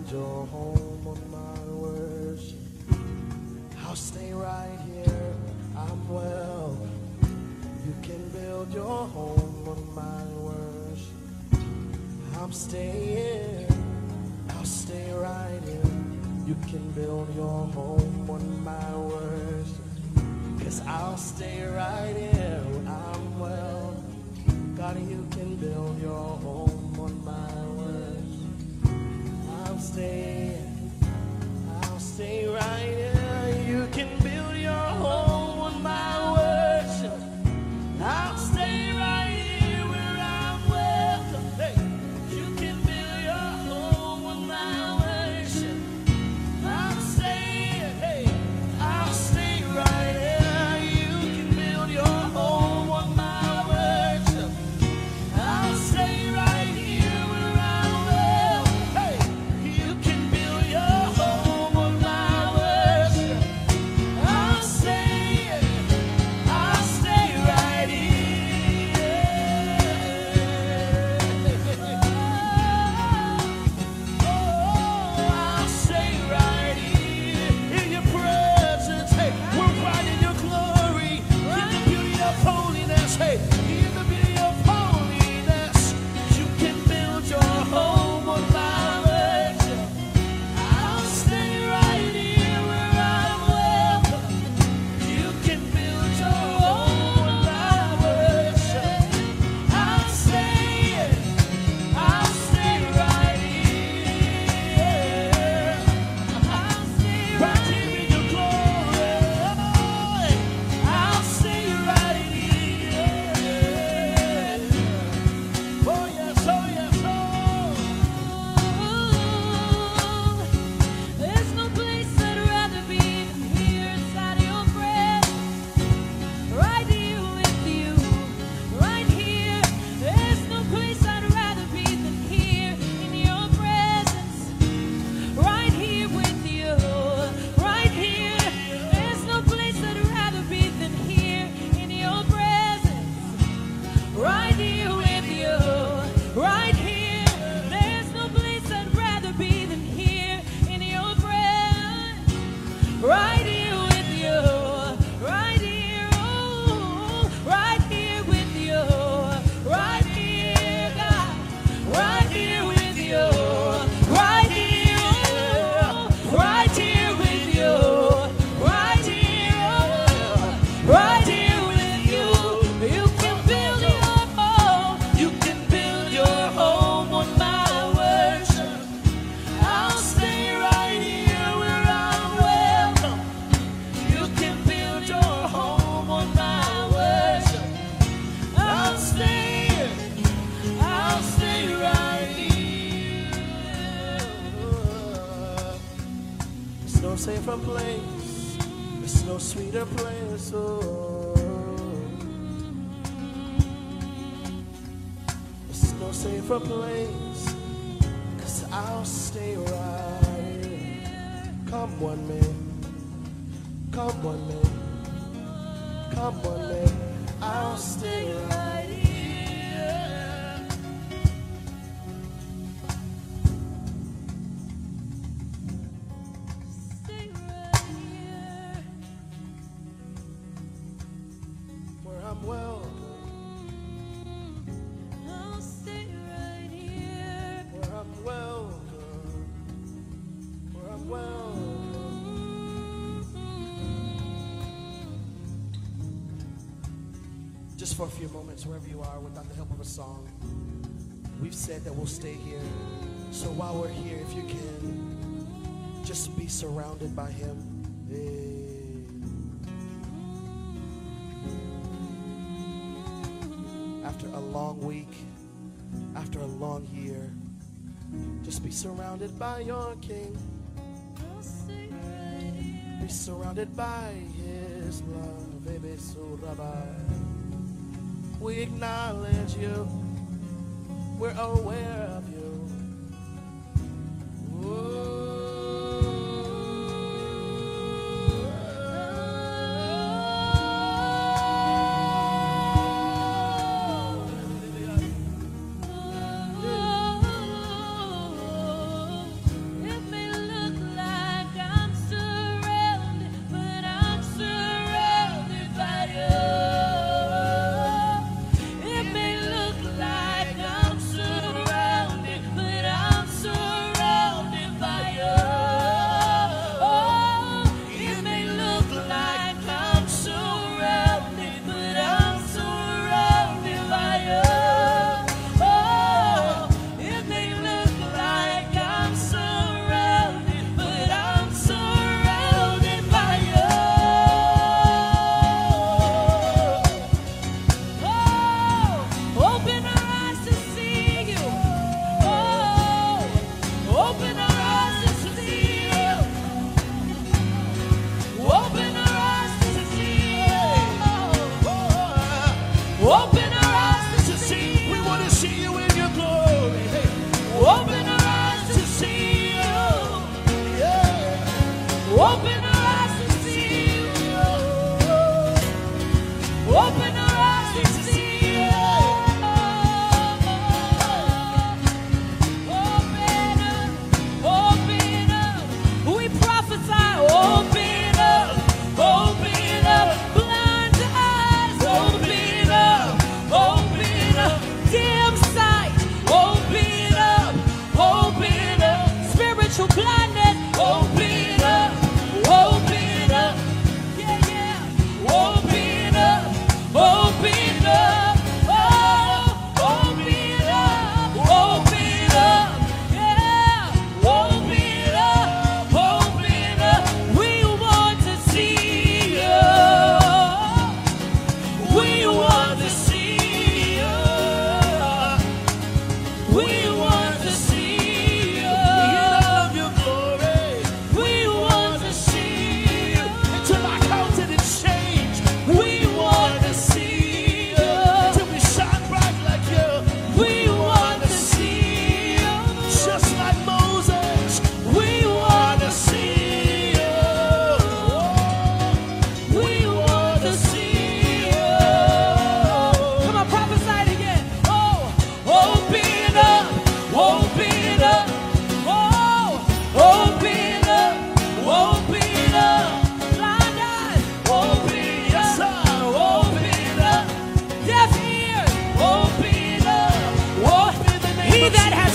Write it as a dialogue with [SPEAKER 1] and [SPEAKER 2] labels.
[SPEAKER 1] build your home on my worship. I'll stay right here. I'm well. You can build your home on my worship. I'm staying. I'll stay right here. You can build your home on my worship. 'Cause I'll stay right here. I'm well. God, you can build your home on my worship. I'll stay right here. You can build your home on my worship. I'll stay right here where I'm welcome. Hey, you can build your home on my worship. I'll stay right here. You can build your home on my worship. I'll stay right here where I'm welcome. Hey, you can build your home on my worship. I'll stay right here. Oh, I'll stay right here in your presence. Hey, we're right in your glory, in the beauty of holiness. Hey, in the beauty of holiness, you can build your home on my worship. I'll stay right here where I'm welcome. You can build your home on my worship. I'll stay right here. Right here in your glory. I'll stay right here. Oh yes, oh yes, oh.
[SPEAKER 2] There's no place I'd rather be than here inside your presence. Right here with you, right here. There's no place I'd rather be than here in your presence. Right here with you, right here. There's no place I'd rather be than here in your presence. Right here with you, right here. There's no place I'd rather be than here in your presence. Right here with you, right here, oh, right here with you, right here, God, right here with you, right here, oh, right here with you, right here, oh, right here with you. You can build your home,
[SPEAKER 1] You can build your home on my worship. I'll stay right here where I'm welcome. You can build your home on my worship. I'll stay right here. There's no safer place. There's no sweeter place. Oh. There's no safer place, 'cause I'll stay right here. Come one man, come one man, come one man. I'll stay right here.
[SPEAKER 2] stay right here.
[SPEAKER 1] Where I'm welcome,
[SPEAKER 2] I'll stay right here.
[SPEAKER 1] where I'm welcome, where I'm welcome. Just for a few moments, wherever you are, without the help of a song, we've said that we'll stay here. So while we're here, if you can, just be surrounded by Him. Hey. After a long week, after a long year, just be surrounded by your King.
[SPEAKER 2] I'll stay right here.
[SPEAKER 1] Be surrounded by His love, baby. So Rabbi, we acknowledge you. We're aware of you.
[SPEAKER 2] If
[SPEAKER 3] that has